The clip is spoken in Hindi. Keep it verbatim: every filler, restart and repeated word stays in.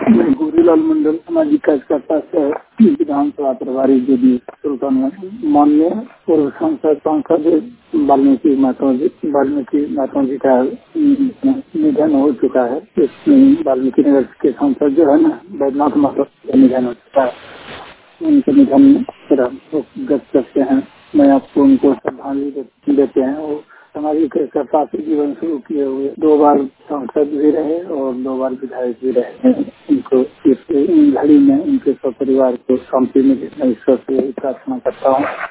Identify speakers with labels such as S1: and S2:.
S1: मैं गोरीलाल मंडल सामाजिक कार्यकर्ता से विधानसभा प्रभारी जो भी सुल्तान माननीय पूर्व सांसद सांसद वाल्मीकि माता जी वाल्मीकि माता जी का निधन हो चुका है। इसमें वाल्मीकि नगर के सांसद जो है ना बैद्यनाथ माता का निधन हो चुका है। उनके निधन में फिर हम लोग व्यक्त करते हैं। मैं आपको उनको श्रद्धांजलि देते हैं। वो सामाजिक कार्यकर्ता से जीवन शुरू किए हुए दो बार सांसद भी रहे और दो बार विधायक भी रहे हैं। उनको इस घड़ी में उनके सब परिवार को शांति मिले, मैं ईश्वर से यही प्रार्थना करता हूँ।